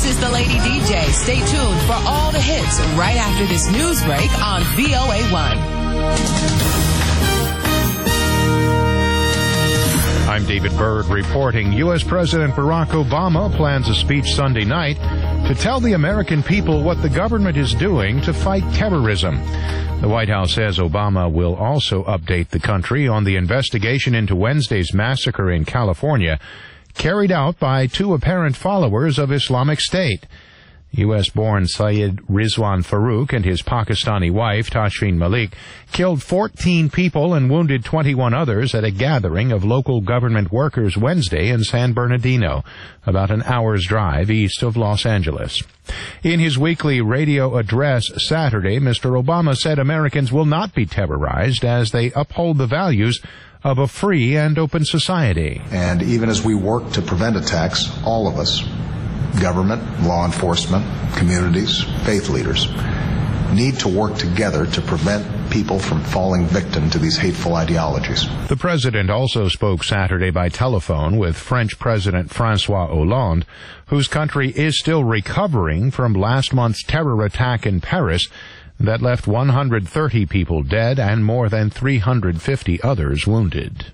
This is the Lady DJ. Stay tuned for all the hits right after this news break on VOA1. I'm David Byrd reporting. U.S. President Barack Obama plans a speech Sunday night to tell the American people what the government is doing to fight terrorism. The White House says Obama will also update the country on the investigation into Wednesday's massacre in California, carried out by two apparent followers of Islamic State. U.S.-born Syed Rizwan Farouk and his Pakistani wife, Tashfeen Malik, killed 14 people and wounded 21 others at a gathering of local government workers Wednesday in San Bernardino, about an hour's drive east of Los Angeles. In his weekly radio address Saturday, Mr. Obama said Americans will not be terrorized as they uphold the values of a free and open society. And even as we work to prevent attacks, all of us, government, law enforcement, communities, faith leaders, need to work together to prevent people from falling victim to these hateful ideologies. The president also spoke Saturday by telephone with French President François Hollande, whose country is still recovering from last month's terror attack in Paris that left 130 people dead and more than 350 others wounded.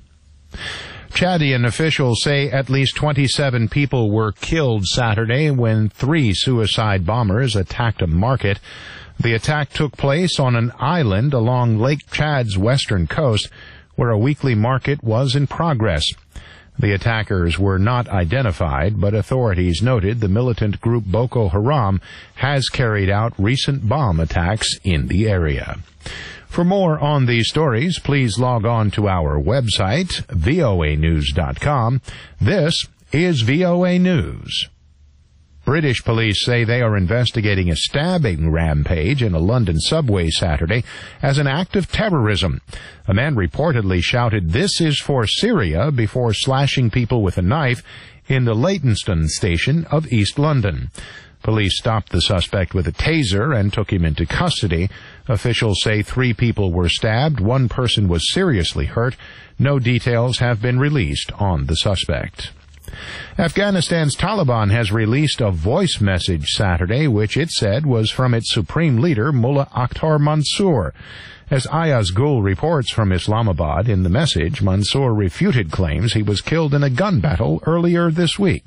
Chadian officials say at least 27 people were killed Saturday when 3 suicide bombers attacked a market. The attack took place on an island along Lake Chad's western coast, where a weekly market was in progress. The attackers were not identified, but authorities noted the militant group Boko Haram has carried out recent bomb attacks in the area. For more on these stories, please log on to our website, voanews.com. This is VOA News. British police say they are investigating a stabbing rampage in a London subway Saturday as an act of terrorism. A man reportedly shouted, "This is for Syria," before slashing people with a knife in the Leytonstone station of East London. Police stopped the suspect with a taser and took him into custody. Officials say 3 people were stabbed. 1 person was seriously hurt. No details have been released on the suspect. Afghanistan's Taliban has released a voice message Saturday, which it said was from its supreme leader, Mullah Akhtar Mansour. As Ayaz Gul reports from Islamabad, in the message, Mansour refuted claims he was killed in a gun battle earlier this week.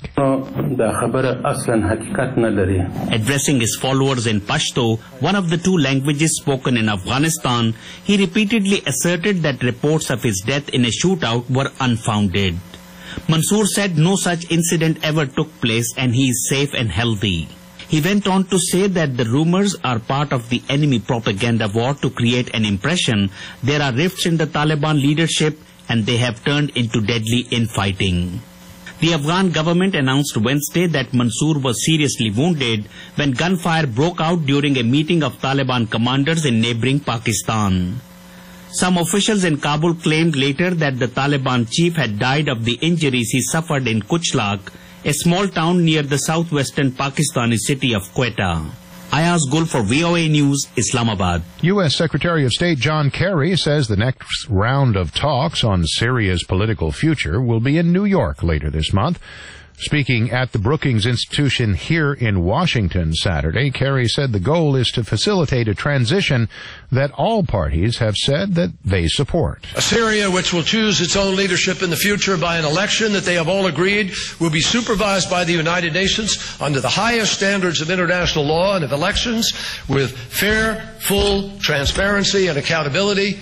Addressing his followers in Pashto, one of the 2 languages spoken in Afghanistan, he repeatedly asserted that reports of his death in a shootout were unfounded. Mansour said no such incident ever took place and he is safe and healthy. He went on to say that the rumors are part of the enemy propaganda war to create an impression there are rifts in the Taliban leadership and they have turned into deadly infighting. The Afghan government announced Wednesday that Mansour was seriously wounded when gunfire broke out during a meeting of Taliban commanders in neighboring Pakistan. Some officials in Kabul claimed later that the Taliban chief had died of the injuries he suffered in Kuchlak, a small town near the southwestern Pakistani city of Quetta. Ayaz Gul for VOA News, Islamabad. U.S. Secretary of State John Kerry says the next round of talks on Syria's political future will be in New York later this month. Speaking at the Brookings Institution here in Washington Saturday, Kerry said the goal is to facilitate a transition that all parties have said that they support. A Syria which will choose its own leadership in the future by an election that they have all agreed will be supervised by the United Nations under the highest standards of international law and of elections with fair, full transparency and accountability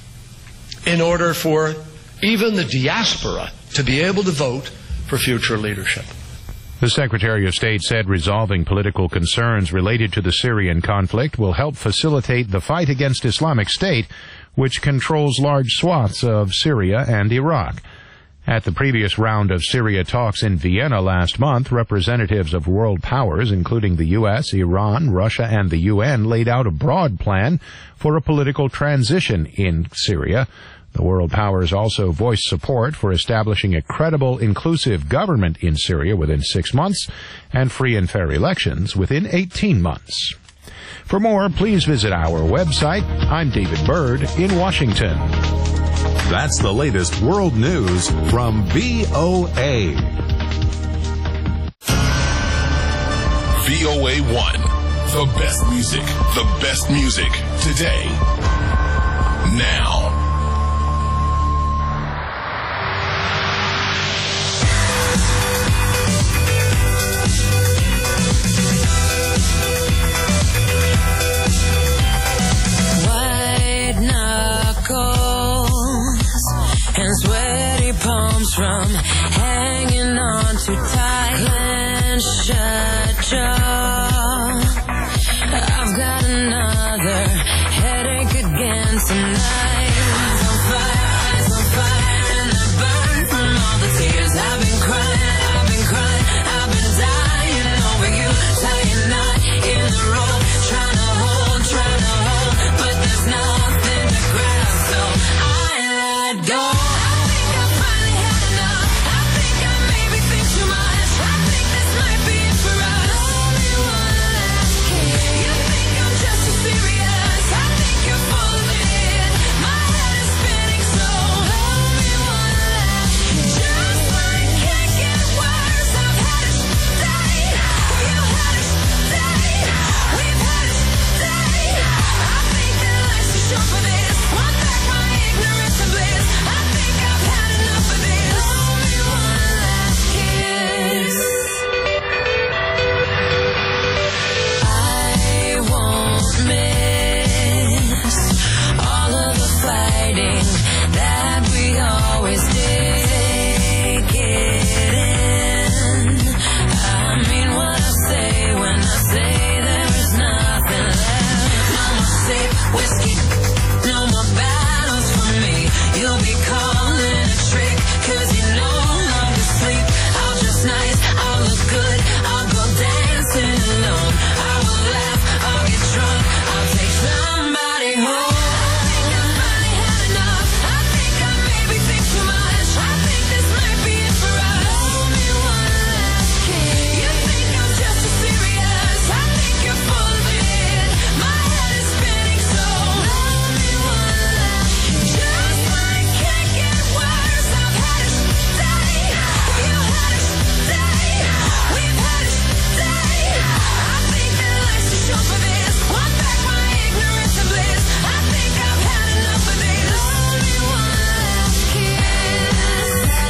in order for even the diaspora to be able to vote for future leadership. The Secretary of State said resolving political concerns related to the Syrian conflict will help facilitate the fight against Islamic State, which controls large swaths of Syria and Iraq. At the previous round of Syria talks in Vienna last month, representatives of world powers, including the U.S., Iran, Russia, and the UN, laid out a broad plan for a political transition in Syria. The world powers also voiced support for establishing a credible, inclusive government in Syria within 6 months and free and fair elections within 18 months. For more, please visit our website. I'm David Byrd in Washington. That's the latest world news from VOA. VOA1. The best music. The best music. Today. Now. White knuckles and sweaty palms from hanging on too tight. Clenched shut jaw. I've got another headache again tonight. Eyes on fire, and I burn from all the tears I've been crying, I've been dying over you, tying knot in the rope, trying to hold, but there's nothing to grasp, so I let go. I think I finally had enough. I think I maybe think too much. I think this might be it for us. Only one last kiss. You think I'm just too serious. I think you're full of it. My head is spinning, so only one last kiss. Just when it can't get worse, I've had it today. You had it today. We've had it today. I think that life's too short for this. Want back my ignorance and bliss. I think I've had enough of this. Only one last kiss. I won't miss all of the fighting that we always did. Take it in. I mean what I say when I say there is nothing left. No more sip whiskey, no more battles for me. You'll be calling a trick, 'cause you no longer sleep. I'll dress nice, I'll look good, I'll go dancing alone. I will laugh, I'll get drunk, I'll take somebody home. I think I finally had enough. I think I maybe think too much. I think this might be it for us. Only one last kiss. You think I'm just too serious. I think you're full of it. My head is spinning, so only one last kiss. Just when it can't get worse, I've had it today. You had it today. We've had it today. I think that life's too short for this. Want back my ignorance and bliss. I think I've had enough of this. Only one last kiss.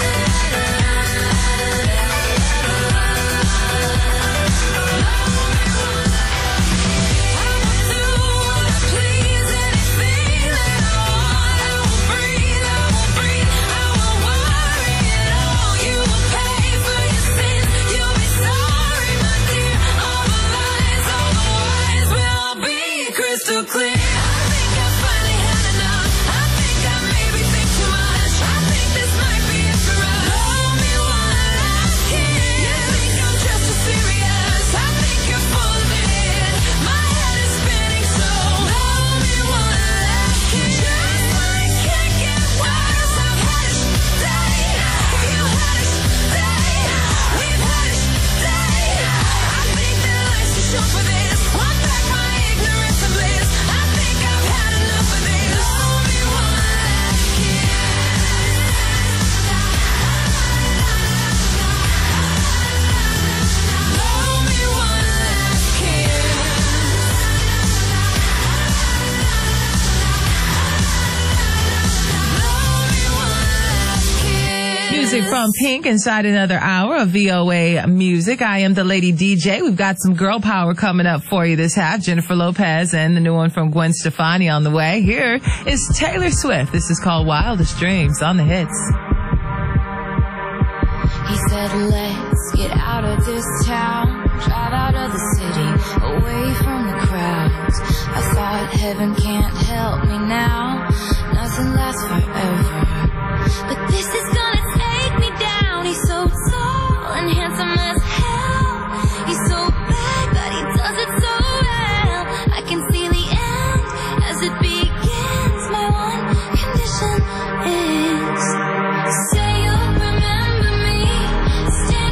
I will do what I please, anything that I want. I will breathe, I will worry it all. You will pay for your sins, you'll be sorry, my dear. All the lies, all the whys will all be crystal clear. I think I finally had enough. I think I maybe think too much. I think this might be it for us. Only one last kiss. You think I'm just too serious. I think you're full of it. My head is spinning, so only one last kiss. Just when it can't get worse, I've had it today. You had it today. We've had it today. I think that life's too short for this. Want back my ignorance and bliss. I think I've had enough of this. Only one last kiss. Only one last kiss. Only one last kiss. Music from Pink inside another hour of VOA Music. I am the Lady DJ. We've got some girl power coming up for you this half. Jennifer Lopez and the new one from Gwen Stefani on the way. Here is Taylor Swift. This is called Wildest Dreams on the hits. He said, let's get out of this town, drive out of the city, away from the crowds. I thought heaven can't help me now, nothing lasts forever. But this is gonna take me down. He's so tall and handsome as hell. He's so bad, but he does it so well. I can see the end as it begins. My one condition is, say you'll remember me, stay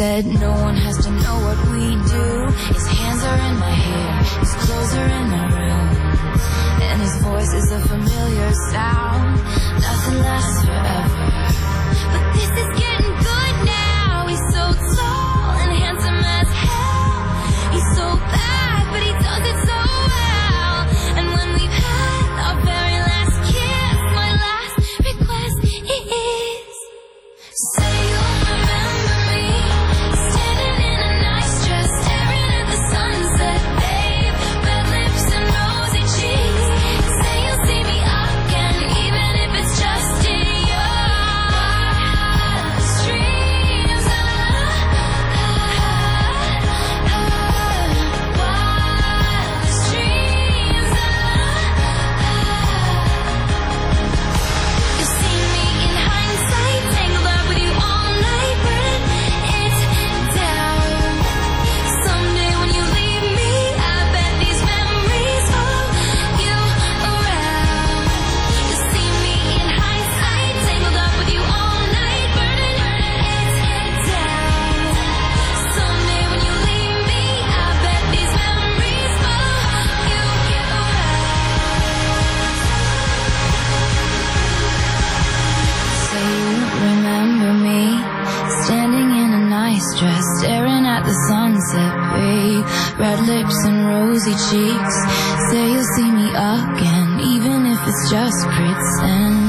said no one has to know what we do. His hands are in my hair, his clothes are in my room, and his voice is a familiar sound. Nothing lasts forever, but this is getting good now. He's so tall and handsome as hell. He's so bad, but he does it so well. And when we've had our very last kiss, my last request is, say you'll remember me, standing in a nice dress, staring at the sunset, babe. Red lips and rosy cheeks. Say you'll see me again, even if it's just in your dreams. Wildest dreams. You see me in hindsight, tangled up with you all night, burning it down. Someday when you leave me, I bet these memories follow you around. You see me in hindsight, tangled up with you all night, burning it down. Someday when you leave me, I bet these memories follow you around. Say you remember me, standing in a nice dress, staring at the sunset, babe. Red lips and rosy cheeks. Say you'll see me again, even if it's just pretend.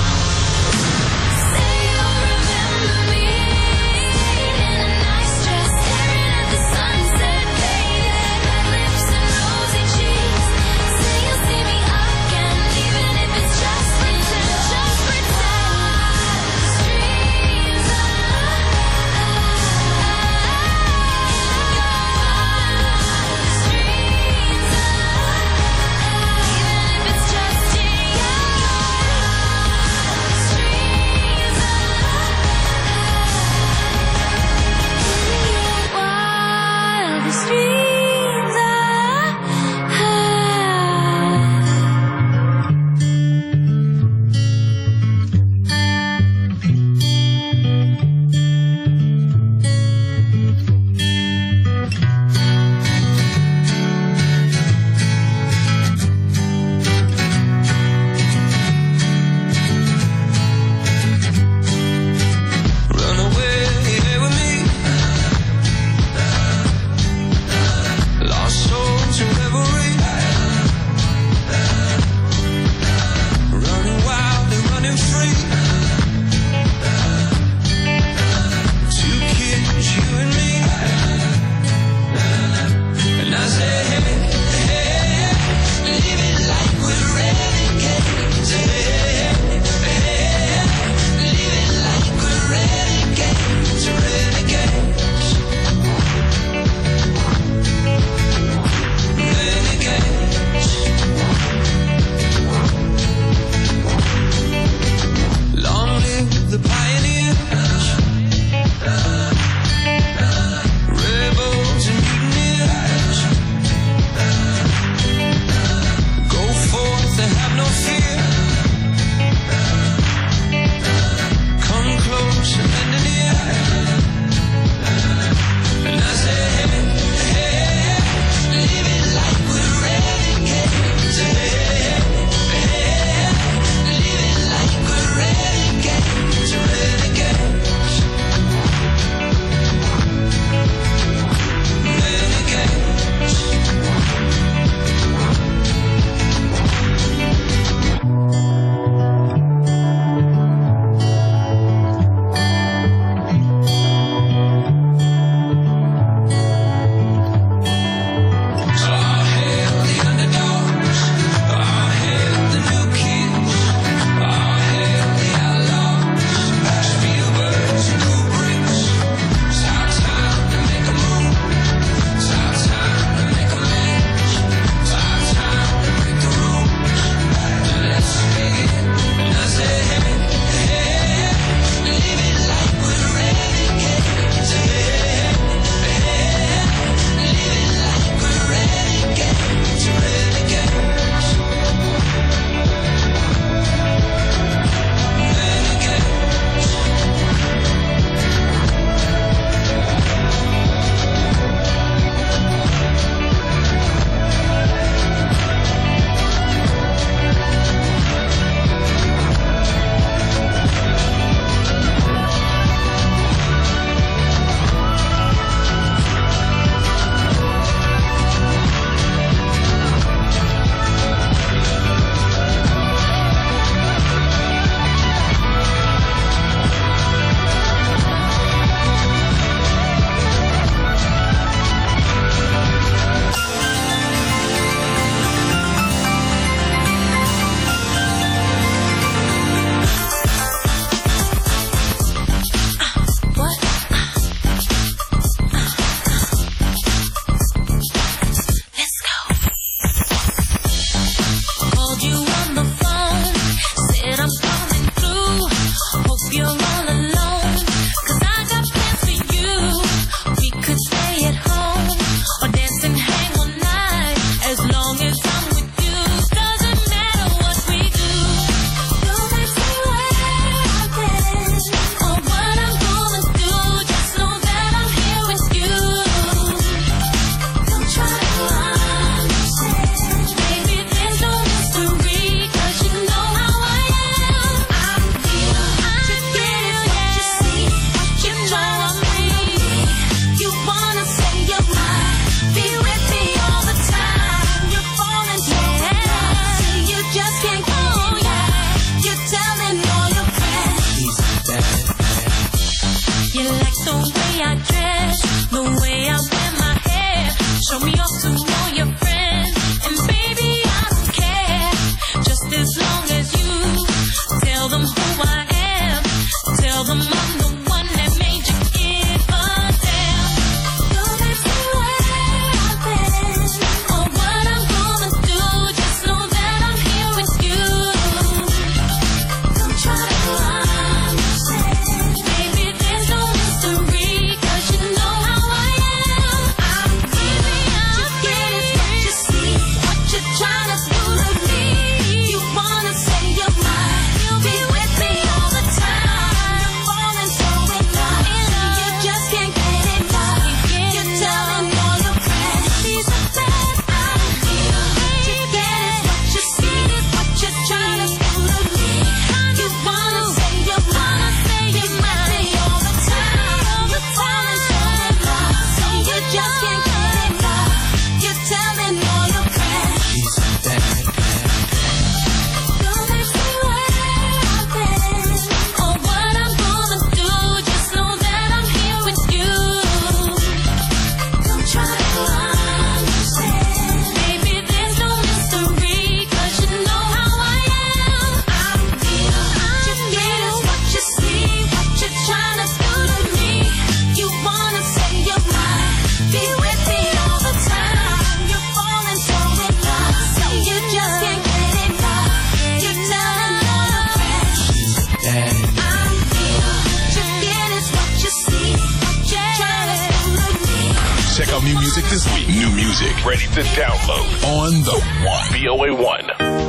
Say you'll remember me, in a nice dress, staring at the sunset, babe. Red lips and rosy cheeks. Say you'll see me again, even if it's just pretend, just pretend. Dreams even if it's just in your wildest dreams. Run away with me. Lost souls in revelry. Running wild and running free. Two kids, you and me. And I say, hey, hey, live it like we're renegades. Hey, hey, live it like we're renegades, renegades, renegades. Long live the pioneers, rebels and mutineers. this week. New music ready to download on the One. VOA 1.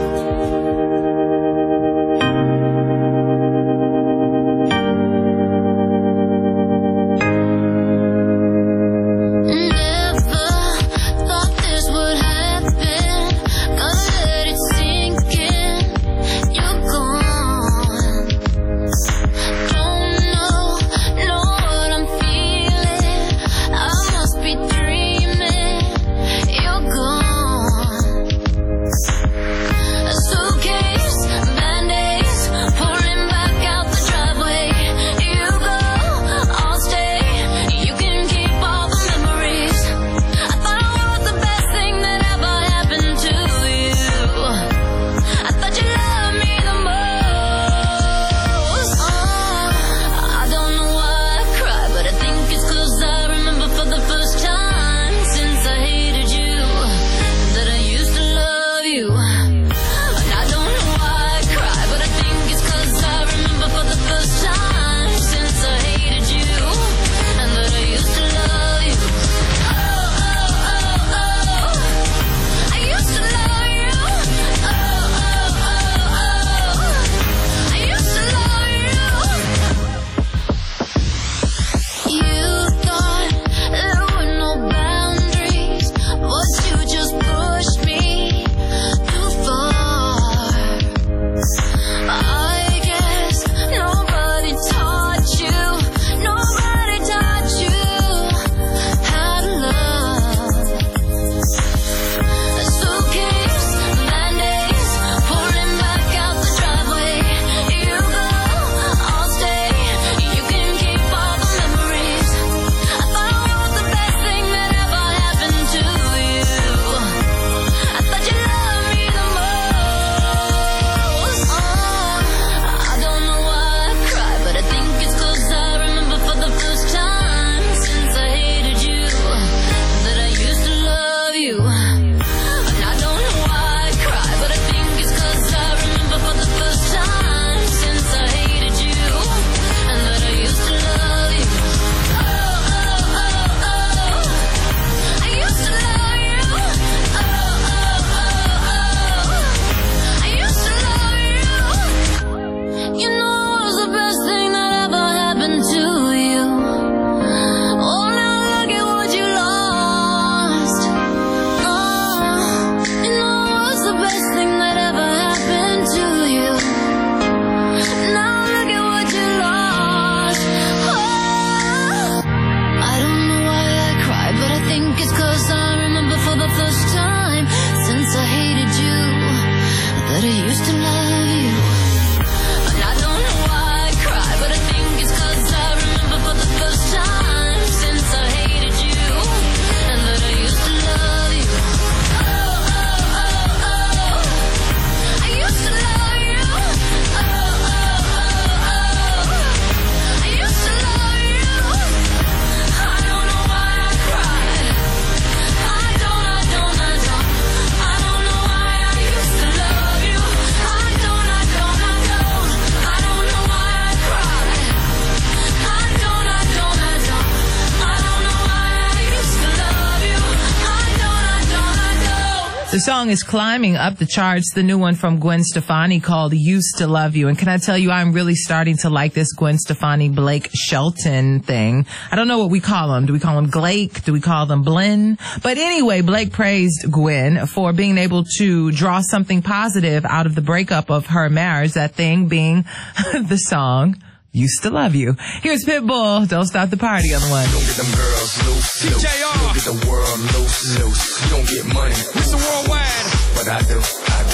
The song is climbing up the charts, the new one from Gwen Stefani called Used to Love You. And can I tell you, I'm really starting to like this Gwen Stefani, Blake Shelton thing. I don't know what we call them. Do we call them Glake? Do we call them Blinn? But anyway, Blake praised Gwen for being able to draw something positive out of the breakup of her marriage, that thing being the song Used to Love You. Here's Pitbull, Don't Stop the Party on the One. Don't get them girls loose, loose. You don't get the world loose, loose. You don't get money, Mr. Worldwide. but I do.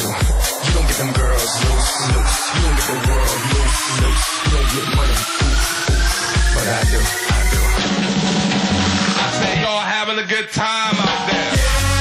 You don't get them girls loose, loose. You don't get the world loose, loose. You don't get money, but I do. I say y'all having a good time out there.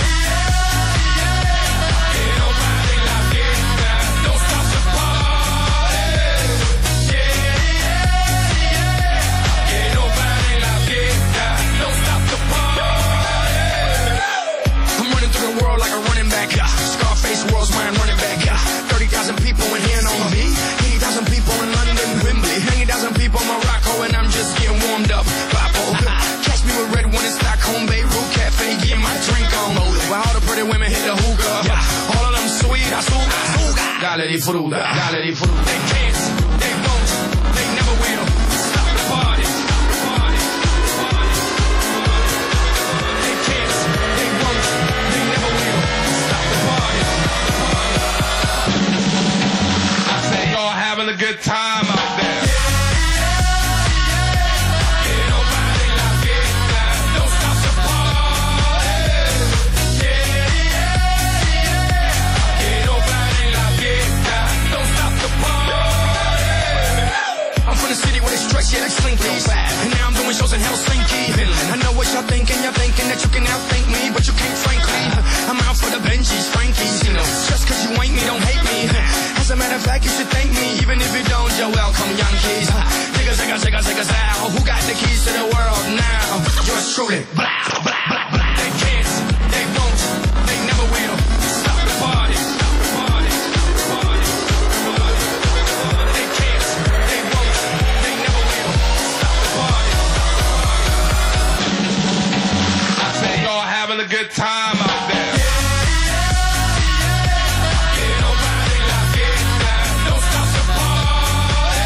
Scarface, world's mine, running back. 30,000 people in here know me. 80,000 people in London, Wembley. 80,000 people in Morocco, and I'm just getting warmed up. Papo, catch me with red one in Stockholm, Beirut, Cafe, getting my pretty women hit the hookah. All of them sweet, azúcar. Dale di fruta, dale di fruta. They can't, they won't, they never will. Stop the party. They can't, they won't, they never will. Stop the party. I say y'all having a good time out there. Yeah, like Slinkies. And now I'm doing shows in Helsinki. I know what y'all thinking that you can outthink me, but you can't, frankly. I'm out for the Benjis, Frankies, you know. Just cause you ain't me, don't hate me. As a matter of fact, you should thank me. Even if you don't, you're welcome, Yankees. Niggas, out. Who got the keys to the world now? Yours truly. Blah, blah, blah, blah. They can't, they won't, they never will. Stop the party. Having a good time out there. Don't stop the party.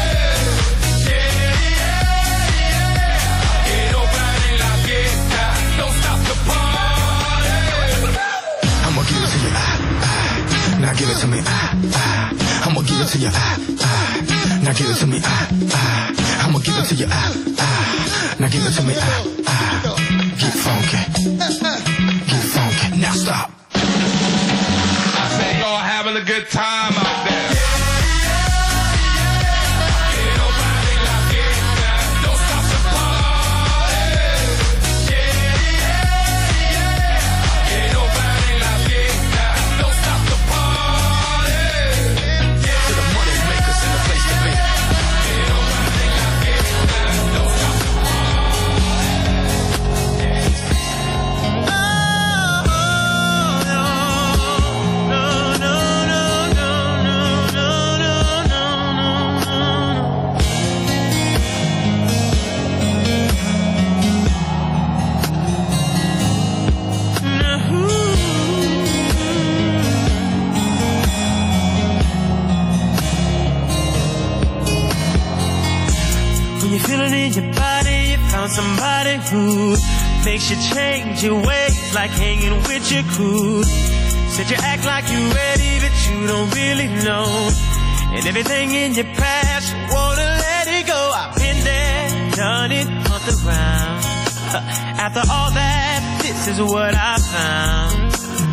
Don't stop the party. I'ma give it to you, now give it to me, I'ma give it to you, now give it to me, I'ma give it to you, now give it to me, get funky. Get funky. Now stop. I say y'all having a good time out there. Don't stop the party. Don't stop the party. To the money makers in the place to be. Don't stop the somebody who makes you change your ways, like hanging with your crew. Said you act like you're ready, but you don't really know. And everything in your past, you wanna let it go. I've been there, done it, hunt around. After all that, this is what I found.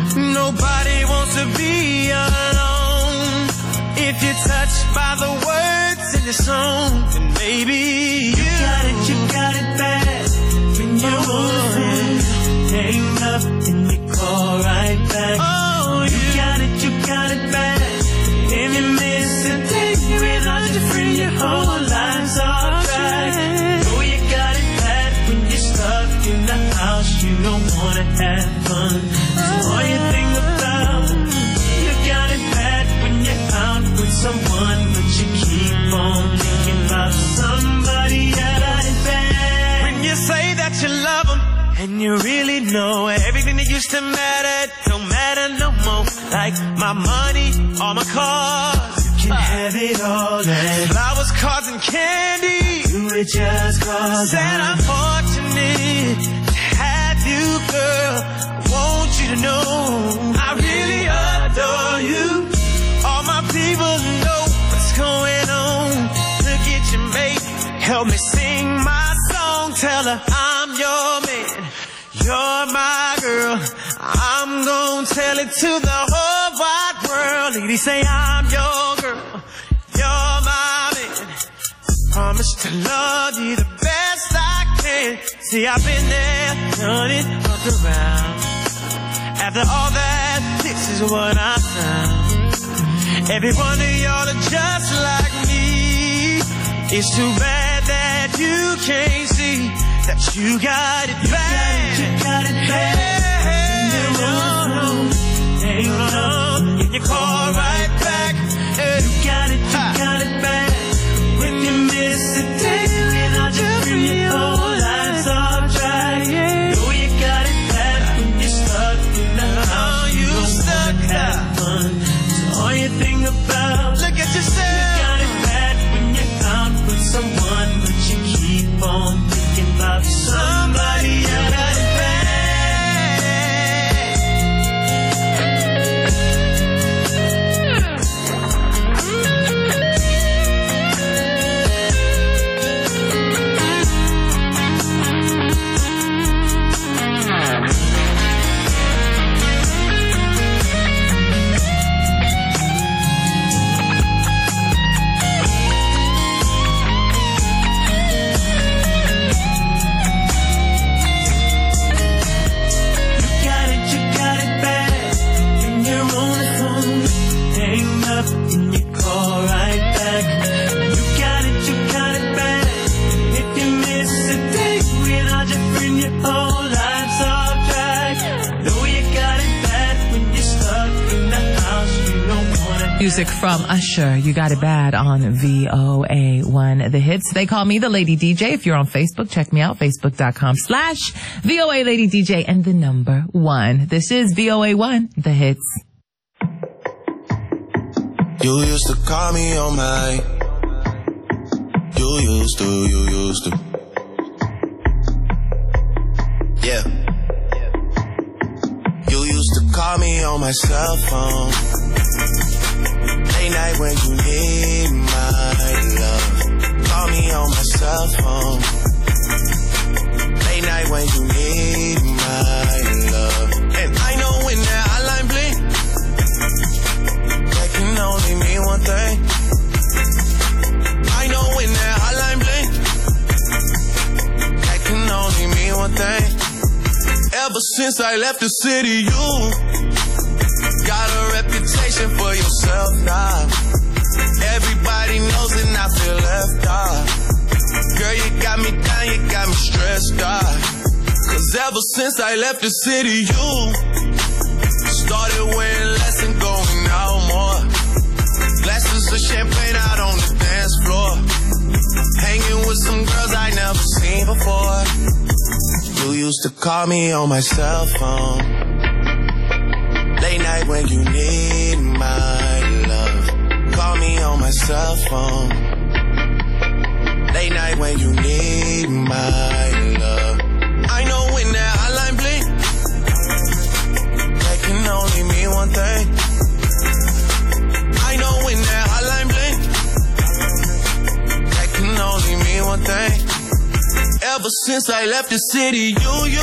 Nobody wants to be alone. If you're touched by the words in the song, then maybe you got it bad. When you're alone, hang up and you call right back. Oh, you got it bad. If you miss a day without your friend, your whole life's off track. Oh, you got it bad when you're stuck in the house, you don't wanna have fun. That's all you think about. You got it bad when you're out with someone, but you keep on thinking about somebody else. When you say that you love them, and you really know everything that used to matter don't matter no more. Like my money, all my cars, you can have it all. And flowers, cards, and candy, you were just cause said I'm fortunate to have you, girl. I want you to know I really adore you. All my people know what's going on. Look at your mate, help me sing my song. Tell her I'm your man, you're my girl. I'm gonna tell it to the whole wide world. Lady, say I'm your girl, you're my man. Promise to love you the best I can. See, I've been there, done it, looked around. After all that, this is what I found. Every one of y'all are just like me. It's too bad that you can't see that you got it bad. You got it bad. Hey, and you call right back. You got it bad. When you miss a day without your friend, your whole life's off track. Oh, you got it bad when you're stuck in the house. Music from Usher. You got it bad on VOA1 The Hits. They call me the Lady DJ. If you're on Facebook, check me out. Facebook.com/VOA Lady DJ and the number 1. This is VOA1 The Hits. You used to call me on my. You used to. Yeah. You used to call me on my cell phone. Late night when you need my love. Call me on my cell phone. Late night when you need my love. And I know when that hotline blink, that can only mean one thing. I know when that hotline blink, that can only mean one thing. Ever since I left the city, you got a reputation for yourself now. Everybody knows and I feel left out. Girl, you got me down, you got me stressed out. Cause ever since I left the city, you started wearing less and going out more. Glasses of champagne out on the dance floor. Hanging with some girls I never seen before. You used to call me on my cell phone. Late night when you need my love. Call me on my cell phone. Late night when you need my love. I know when that hotline blink, that can only mean one thing. I know when that hotline blink, that can only mean one thing. Ever since I left the city,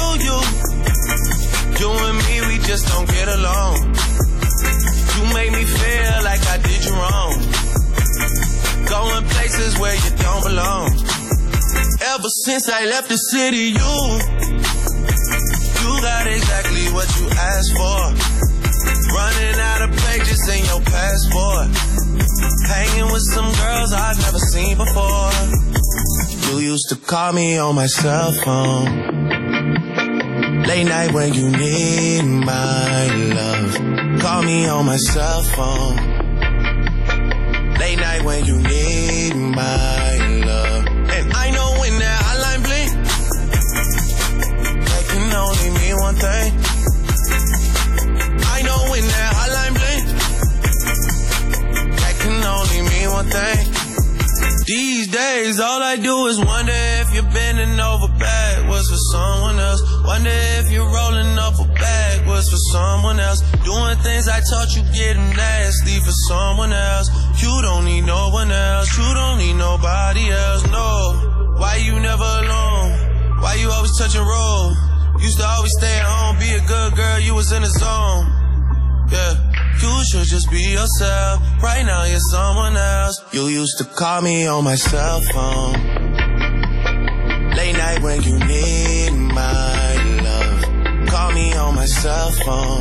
you and me, we just don't get along. You make me feel like I did you wrong. Going places where you don't belong. Ever since I left the city, you got exactly what you asked for. Running out of pages in your passport. Hanging with some girls I've never seen before. You used to call me on my cell phone. Late night when you need my love. Call me on my cell phone. Late night when you need my love. And I know when that hotline blink, that can only mean one thing. I know when that hotline blink, that can only mean one thing. These days, all I do is wonder if you're bending over backwards for someone else. Wonder if you're rolling up a backwards for someone else. Doing things I taught you, getting nasty for someone else. You don't need no one else. You don't need nobody else, no. Why you never alone? Why you always touch and roll? Used to always stay at home, be a good girl, you was in the zone. Yeah. You should just be yourself. Right now you're someone else. You used to call me on my cell phone. Late night when you need my love. Call me on my cell phone.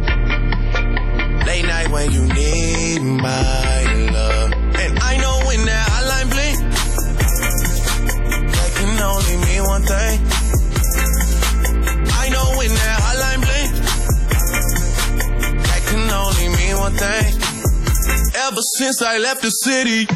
Late night when you need my love. And I know when that hotline blink, that can only mean one thing. I know when that hotline blink, can only mean one thing. Ever since I left the city.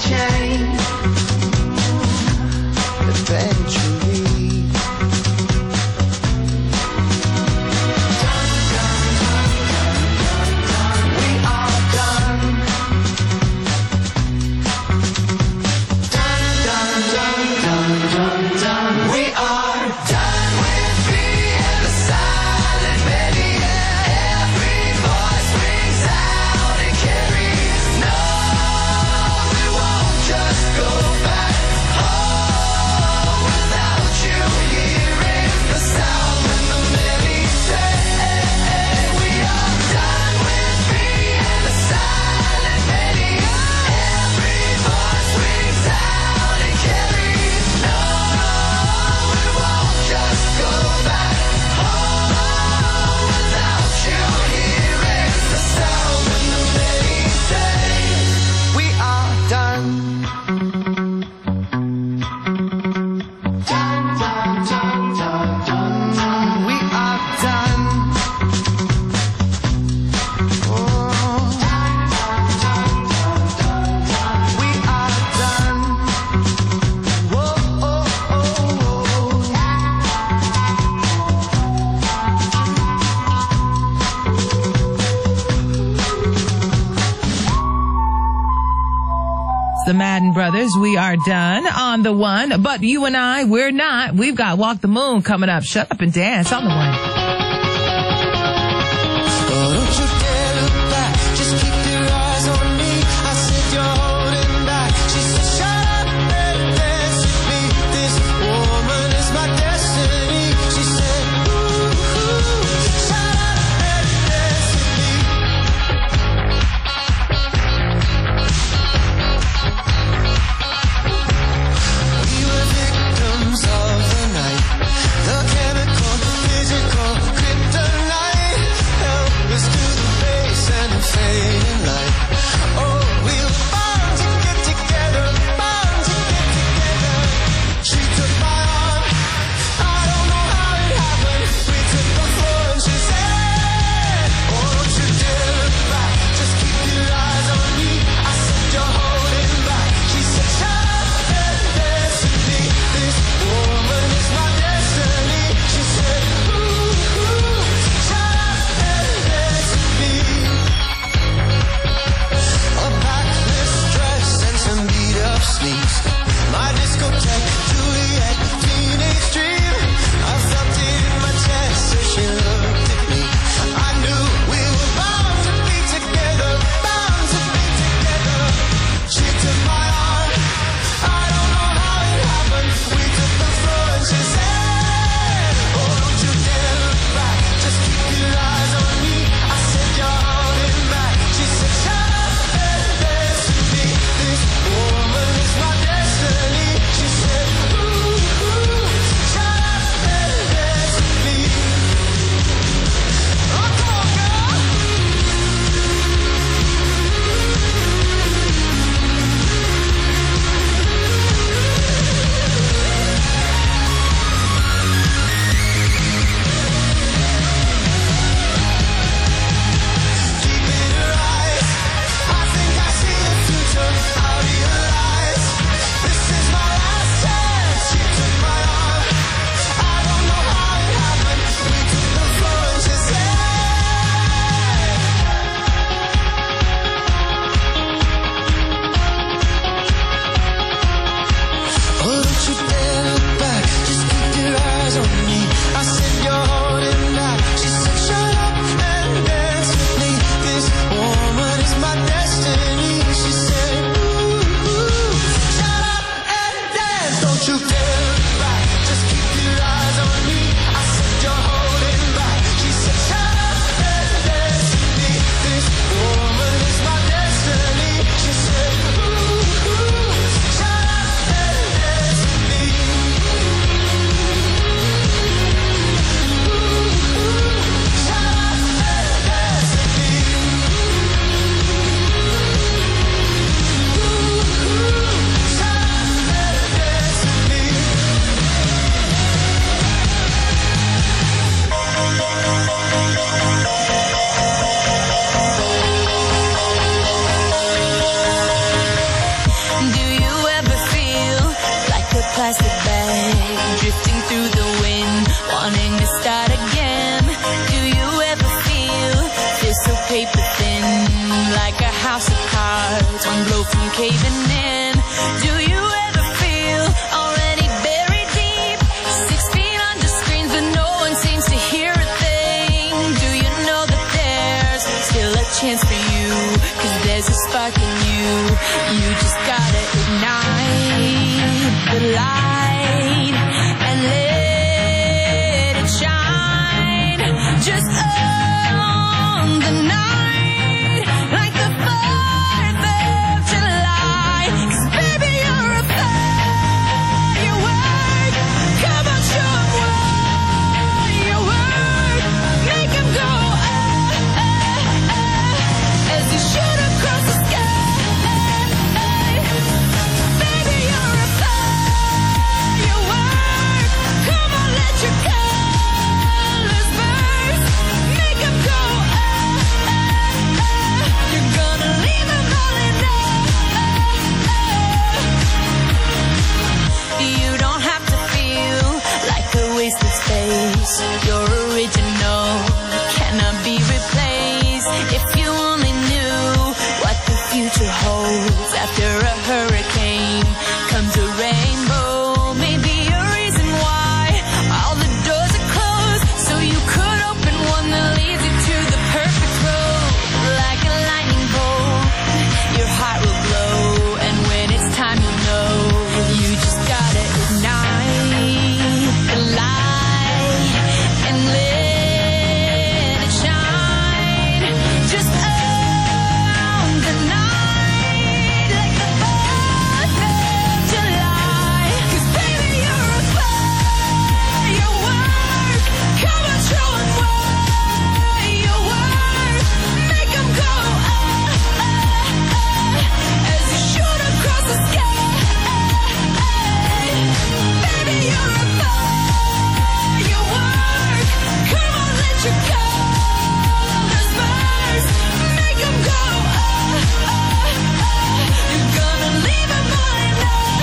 change eventually. We are done. We are done with being the silent many. Every voice rings out and carries. No, we won't just go back home without you hearing the sound when the many say. We are done with being the silent many. Every voice rings out and carries. No, we won't just go back home without you hearing the sound when the many say. We are done. We are done. Oh. We are done. Whoa, oh, oh, oh. The Madden Brothers, we are done on the one. But you and I, we're not. We've got Walk the Moon coming up. Shut up and dance on the one. Oh, don't you dare look back. Just keep your eyes on me. I said you're holding back. She said, shut up and dance with me. This woman is my destiny. She said, ooh, shut up and dance with me. We were victims of the night. The chemical, physical you ever feel like a plastic bag drifting through the wind, wanting to start again? Do you ever feel so paper thin, like a house of cards, one blow from caving in? Do you ever feel already buried deep, 6 feet under screens, but no one seems to hear a thing? Do you know that there's still a chance for you, 'cause there's a spark in you? You just gotta ignite the light and let it shine. Just on the night, like the 4th of July. 'Cause baby, you're a firework. Come on, show 'em what you work. Make 'em go as you shoot across the sky. Baby, you're a firework. Come on, let your colors burst. Make 'em go. You're gonna leave 'em all in You don't have to feel like a wasted space. You're original, cannot be replaced. If you only knew what the future holds. After a hurricane comes a rainbow. Maybe a reason why all the doors are closed, so you could open one that leads you to the perfect road. Like a lightning bolt, your heart will glow, and when it's time you'll know. You just gotta ignite the light and let it shine. Just on the night, like the 4th of July. 'Cause baby, you're a firework. Come on, show 'em what you work. Make 'em go as you shoot across the sky. Baby, you're a firework. Come on, let your colors burst. Make 'em go. You're gonna leave 'em all in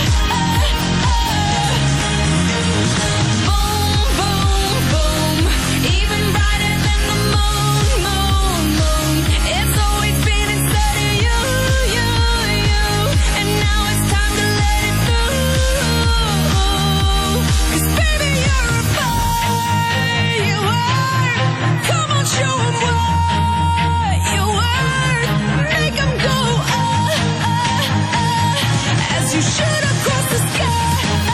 Boom, boom, boom. Even brighter than the moon, moon, moon. It's always been inside of you, you, you. And now it's time to let it through. 'Cause baby, you're a firework. Come on, show 'em what you work. Make 'em go as you shoot across the sky.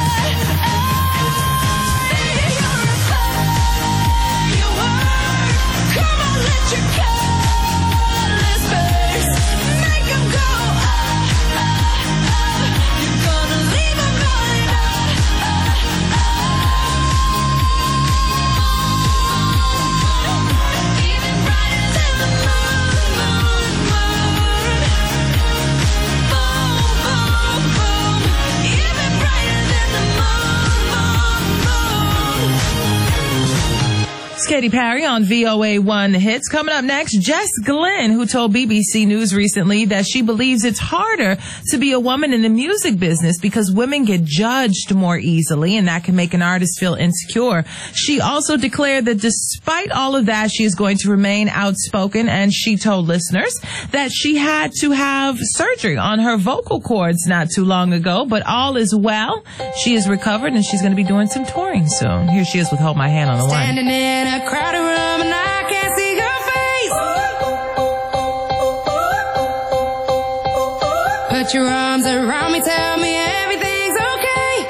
Baby, you're a firework. Come on, let your colors burst. Make 'em go. You're gonna leave 'em all in even brighter than the moon, moon, moon. Boom, boom, boom. Even brighter than the moon, moon, moon. It's Katy Perry on VOA1 Hits. Coming up next, Jess Glynn, who told BBC News recently that she believes it's harder to be a woman in the music business because women get judged more easily, and that can make an artist feel insecure. She also declared that despite all of that, she is going to remain outspoken, and she told listeners that she had to have surgery on her vocal cords not too long ago, but all is well. She is recovered, and she's going to be doing some touring soon. Here she is with Hold My Hand on the One. Standing in a crowded room and I can't see your face. Put your arms around me, tell me everything's okay.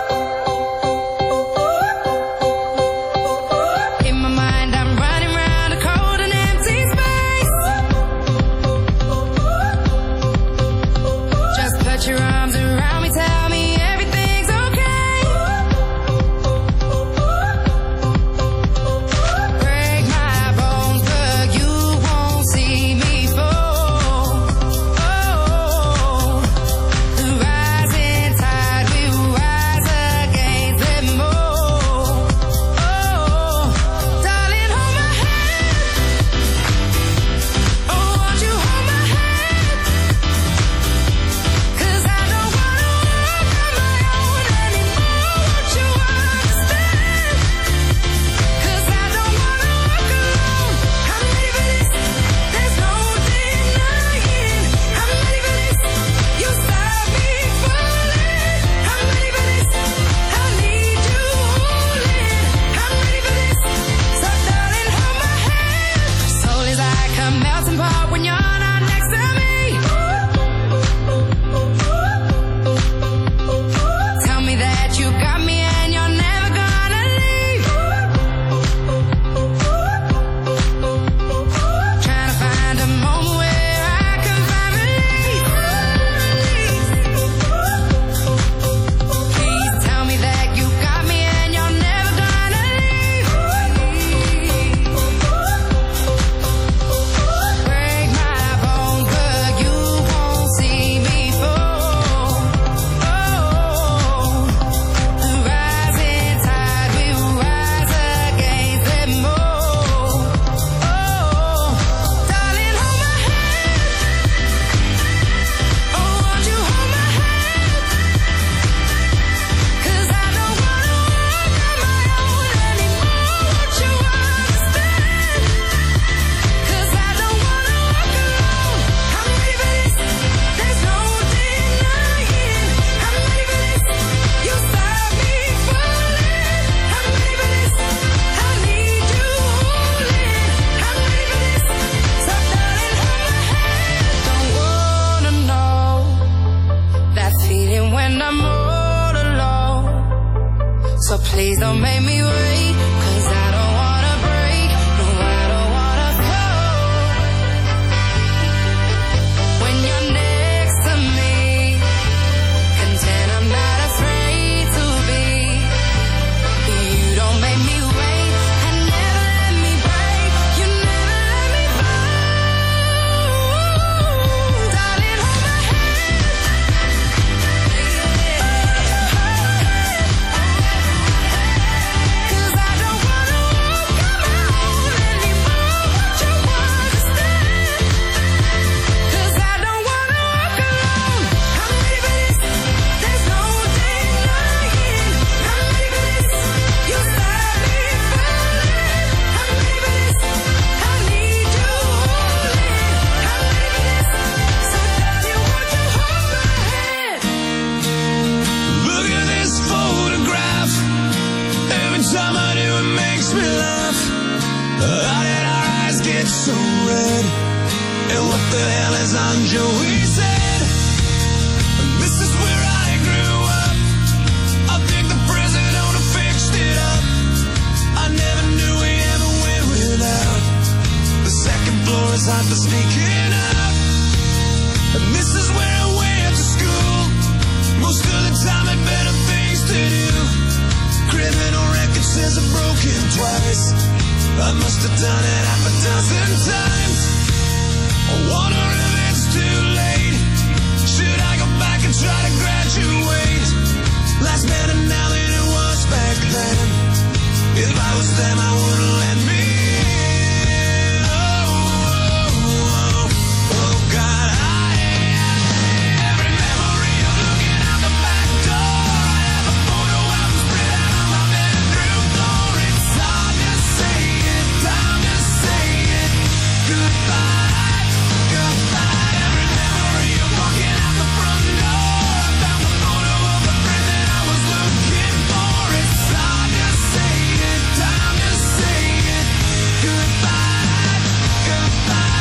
In my mind, I'm running around a cold and empty space. Just put your arms around me, tell me everything's okay. Break my bones, but you won't see me fall. Oh, the rising tide. even when I'm all alone. So please don't make me wait, 'cause I don't wanna break. No, I don't wanna go. When you're next to me, content I'm not afraid to be. You don't make me wait, and never let me break. You never let me fall. Darling, hold my hand. 'Cause I don't wanna walk alone anymore. Won't you understand? 'Cause I don't wanna walk alone. I'm ready for this. There's no denying. I'm ready for this. You start me falling. I'm ready for this. I need you holding. I'm ready for this. So darling, won't you hold my hand? Look at this photograph. Every time I do, it makes me laugh. How did our eyes get so red? And what the hell is on Joey's head? This is where I grew up. I think the president owner fixed it up. I never knew we ever went without. The second floor is hot for sneaking up. And this is where I went to school. Most of the time had better things to do. Criminal record says I've broken twice. I must have done it half a dozen times. I wonder if it's too late. Should I go back and try to graduate? Life's better now than it was back then. If I was them, I wouldn't let me in. Oh, God, every memory of looking out the back door. I have a photo album spread out on my bedroom floor. It's hard to say it, time to say it. Goodbye, goodbye. Every memory of walking out the front door. I found the photo of a friend that I was looking for. It's hard to say it, time to say it. Goodbye, goodbye.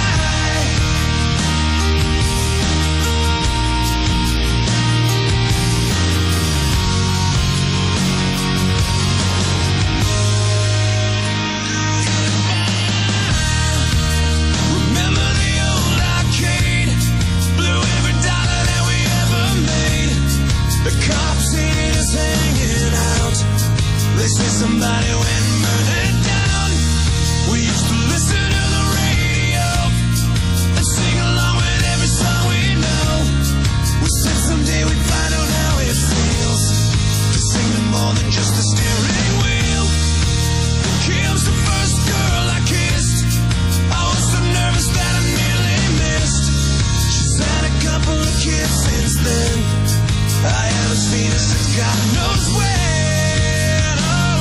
Remember the old arcade? Blew every dollar that we ever made. The cops seen us hanging out. They say somebody went and burned it down. We used to listen to the radio and sing along with every song we know. We said someday we'd find out how it feels to sing to more than just a steering wheel. Kim's the first girl I kissed. I was so nervous that I nearly missed. She's had a couple of kids since then. I haven't seen her since God knows when.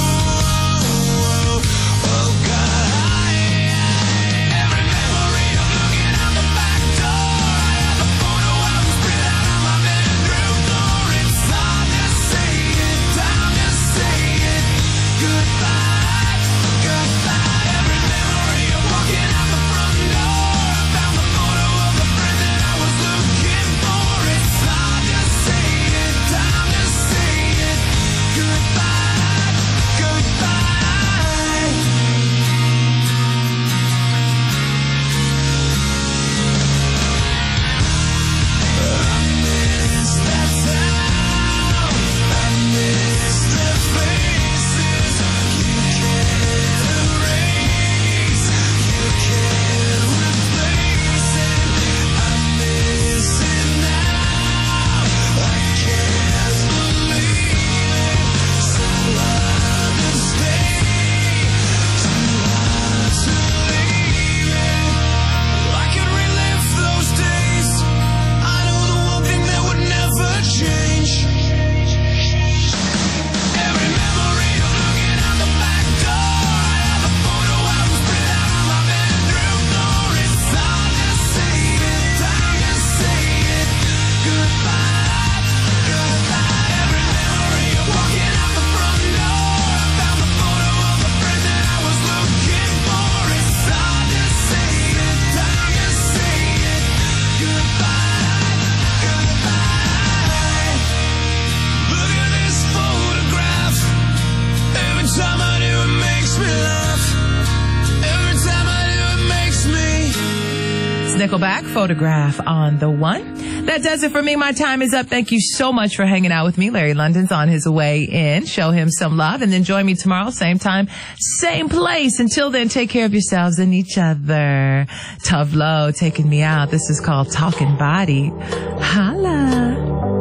Oh, God, every memory of looking out the back door. I have a photo album spread out on my bedroom floor. It's hard to say it, time to say it. Goodbye, goodbye. Every memory of walking out the front door. I found the photo of a friend that I was looking for. It's hard to say it, time to say it. Nickelback, Photograph on the one. That does it for me. My time is up. Thank you so much for hanging out with me. Larry London's on his way in. Show him some love and then join me tomorrow, same time, same place. Until then, take care of yourselves and each other. Tough Low taking me out. This is called Talking Body. Holla.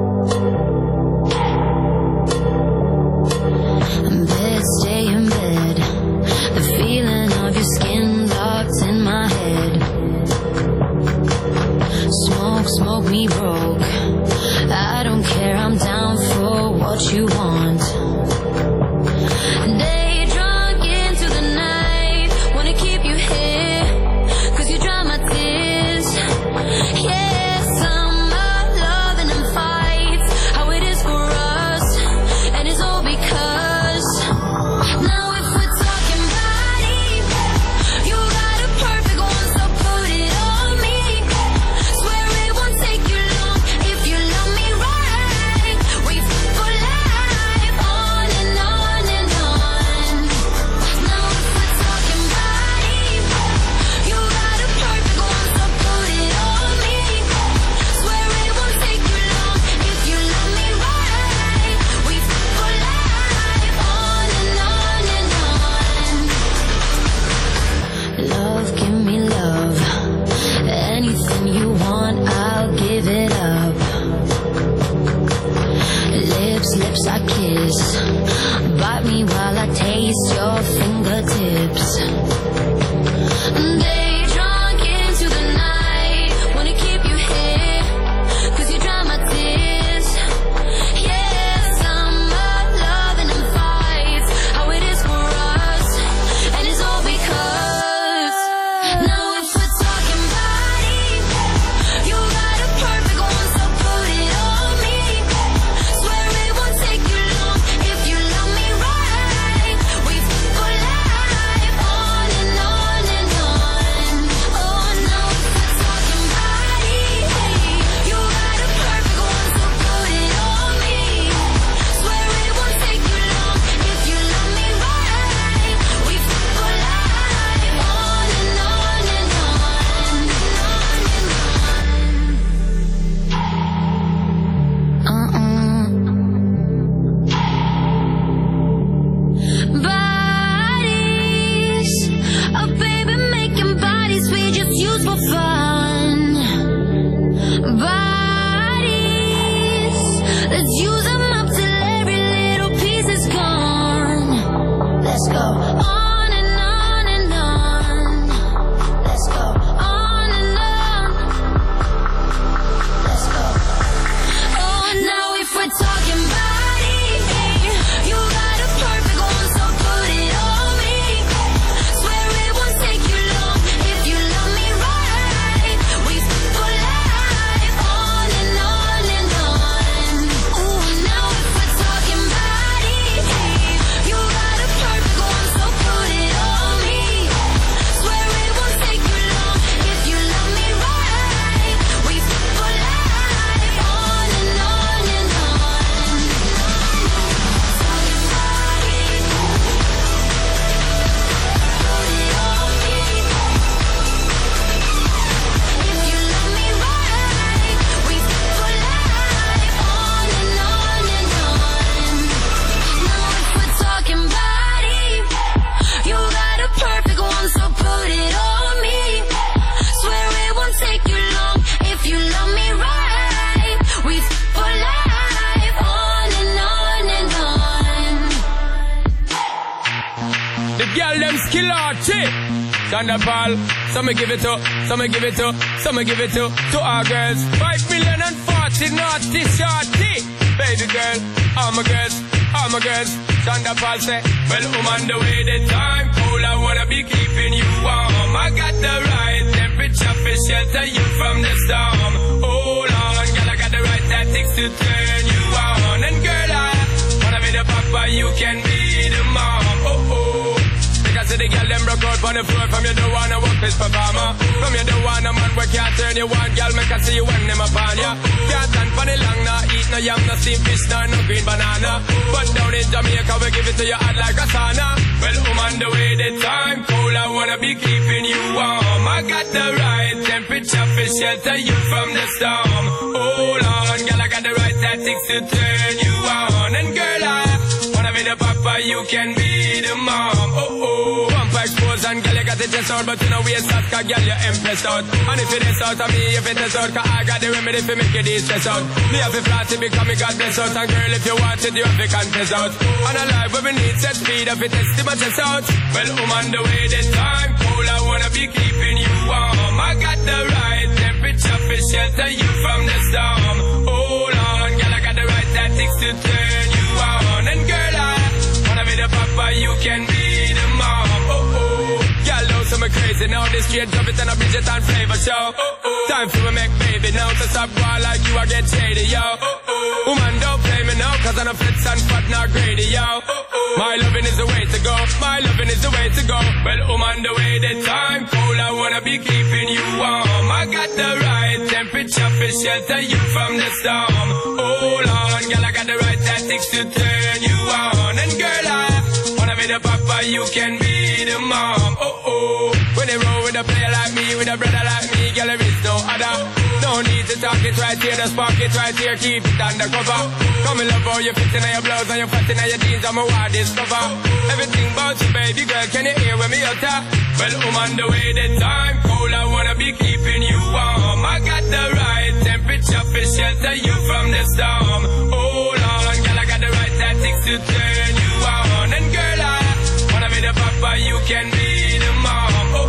Stay in bed. The feeling of your skin locked in my head. Smoke me broke. I don't care, I'm down for what you want. Day drunk into the night. Wanna keep you here, 'cause you dry my tears. Yeah, summer loving and fights. How it is for us, and it's all because now if we're talking body, you got a perfect one, so put it on me. Swear it won't take you long if you love me right. We for life, on and on and on. Now if we're talking body, you got a perfect one, so put it on me. Swear it won't take you long if you love me right. We for life, on and on and on. Love, give me love. Anything you want, I'll give it up. Lips I kiss. Bite me while I taste your fingertips. Day drunk into the night. Wanna keep you here, 'cause you dry my tears. Yeah, summer loving and fights. How it is for us, and it's all because now if we're talking body, you got a perfect one, so put it on me. Swear it won't take you long if you love me right. We for life, on and on and on. Oh, now if we're talking body, you got a perfect one, so put it on me. Swear it won't take you long if you love me right. We for life, on and on and on. Bodies, oh baby, making bodies we just use for fun. Bodies, let's use them up till every little piece is gone. Let's go on and on and on. Let's go on and on. Let's go. Oh, now if we're talking body, you got a perfect one, so put it on me. Swear it won't take you long if you love me right. We for life, on and on and on. Ooh, now if we're talking body, you got a perfect one, so put it on me. Swear it won't take you long if you love me right. We for life, on and on and on. Talking body, put it on me. If you love me right, we for life, on and on and on. Now if we're talking body, you got a perfect one, so put it on me. Swear it won't take you long if you love me right. We for life, on and on and on. The girl them skill out, Thunderball. Some give it to, some give it to, some give it to our girls. 5,040,000 naughty shorty. Baby girl, all my girls, all my girls. Thunderball say, well, on the way the time cool, I wanna be keeping you warm. I got the right temperature for shelter you from the storm. Hold on, girl, I got the right tactics to turn you on. And girl, I wanna be the papa, you can be the mom. Oh, oh. Because see the girl them broke out on the floor. From you don't wanna work this performer. From you don't wanna man where can't turn you on. Girl make I see you when them upon ya. Can't stand for the long, nah eat no yam, no steamed fish, nah no green banana. But down in Jamaica we give it to you hot like a sauna. Well, on the way the time cold, I wanna be keeping you warm. I got the right temperature for shelter you from the storm. Hold on, girl, I got the right tactics to turn you on. And girl, I wanna be the papa, you can be the mom. Oh, pump expose and girl, you got the test out, but you know we start, cause girl, you impressed out. And if it is out of me, if it is out, cause I got the remedy for make it stress out. Me have to flat it because me got bless out. And girl, if you want it, you have to confess out. And a life where we need set speed, if it is my chest out. Well, on the way the time cold, I wanna be keeping you warm. I got the right temperature for shelter you from the storm. Hold on, girl, I got the right tactics to turn you on. And girl, I wanna be the papa, you can be the mom. Girl, know some crazy now. This straight drop it and a Bridget and flavor show. Time for me make baby now. To stop going like you, I get shady, yo. Woman, don't play me now, cause I'm a fits and fat, not greedy, yo. My loving is the way to go. My loving is the way to go. Well, on the way the time cold, I wanna be keeping you warm. I got the right temperature for shelter you from the storm. Hold on, girl, I got the right tactics to turn you on. And girl, I wanna be the papa, you can be the mom. When they roll with a player like me, with a brother like me, girl, there is no other. No need to talk it right here, just park it right here, keep it undercover. Come and love how you fit in your blouse and you fat in your jeans, I'm a wild discover. Everything about you, baby girl, can you hear when me utter? Well, on the way the time cold, I wanna be keeping you warm. I got the right temperature for shelter you from the storm. Hold on, girl, I got the right tactics to turn you on. And girl, I wanna be the papa, you can be the mom.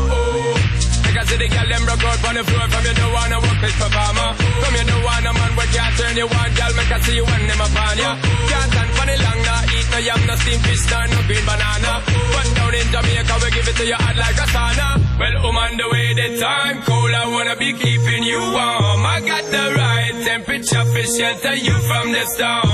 Because the girl them broke out on the floor. From you don't wanna work this performer. From you don't wanna man where can't turn you on. Girl, make I see you when them upon ya. Can't stand for the long, nah eat no yam, no steamed fish, nah no green banana. But down in Jamaica we give it to you hot like a sauna. Well, on the way the time cold, I wanna be keeping you warm. I got the right temperature for shelter you from the storm.